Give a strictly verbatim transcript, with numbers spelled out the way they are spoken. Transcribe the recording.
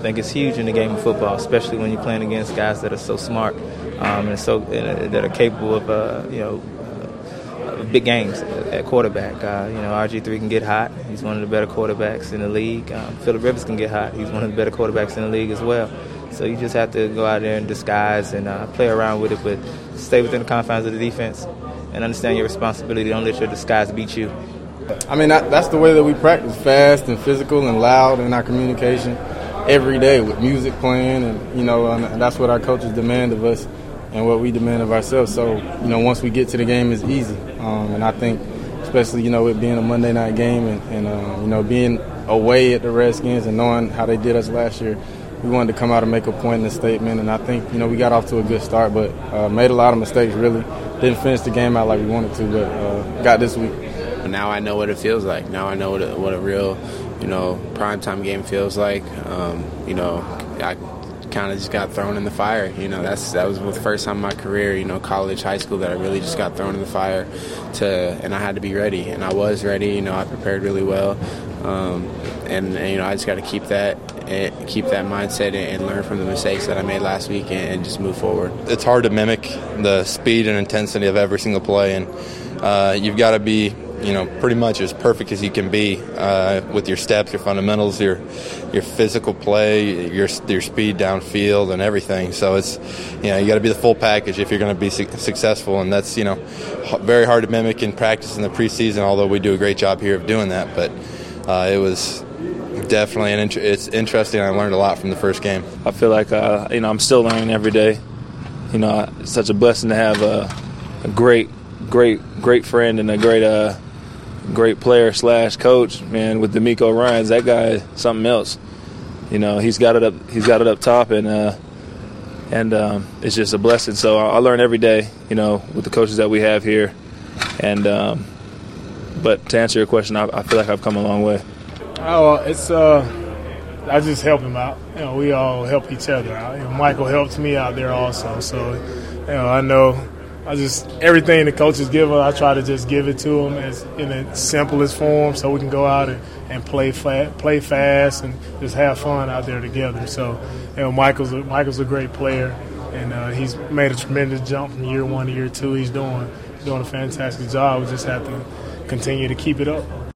think it's huge in the game of football, especially when you're playing against guys that are so smart um, and so uh, that are capable of, uh, you know, uh, big games at quarterback. Uh, you know, R G three can get hot. He's one of the better quarterbacks in the league. Um, Phillip Rivers can get hot. He's one of the better quarterbacks in the league as well. So you just have to go out there and disguise and uh, play around with it, but stay within the confines of the defense and understand your responsibility. Don't let your disguise beat you. I mean, that, that's the way that we practice, fast and physical and loud in our communication every day with music playing, and, you know, and that's what our coaches demand of us and what we demand of ourselves. So, you know, once we get to the game, it's easy. Um, and I think, especially, you know, it being a Monday night game and, and uh, you know, being away at the Redskins and knowing how they did us last year, we wanted to come out and make a point in the statement, and I think, you know, we got off to a good start, but uh, made a lot of mistakes, really. Didn't finish the game out like we wanted to, but uh, got this week. Now I know what it feels like. Now I know what a, what a real, you know, primetime game feels like. Um, you know, I kind of just got thrown in the fire. You know, that's that was the first time in my career, you know, college, high school, that I really just got thrown in the fire. To and I had to be ready, and I was ready. You know, I prepared really well, um, and, and you know, I just got to keep that. And keep that mindset and learn from the mistakes that I made last week and just move forward. It's hard to mimic the speed and intensity of every single play, and uh, you've got to be, you know, pretty much as perfect as you can be uh, with your steps, your fundamentals, your your physical play, your your speed downfield, and everything. So it's, you know, you got to be the full package if you're going to be su- successful, and that's, you know, very hard to mimic in practice in the preseason. Although we do a great job here of doing that, but uh, it was. Definitely, and int- it's interesting. I learned a lot from the first game. I feel like uh, you know, I'm still learning every day. You know, it's such a blessing to have a, a great, great, great friend and a great, uh, great player slash coach. Man, with D'Amico Ryans, that guy is something else. You know, he's got it up. He's got it up top, and uh, and um, it's just a blessing. So I, I learn every day. You know, with the coaches that we have here, and um, but to answer your question, I, I feel like I've come a long way. Oh, it's uh, I just help him out. You know, we all help each other out. You know, Michael helps me out there also. So, you know, I know I just everything the coaches give us, I try to just give it to them as in the simplest form, so we can go out and, and play flat, play fast, and just have fun out there together. So, you know, Michael's a, Michael's a great player, and uh, he's made a tremendous jump from year one to year two. He's doing doing a fantastic job. We just have to continue to keep it up.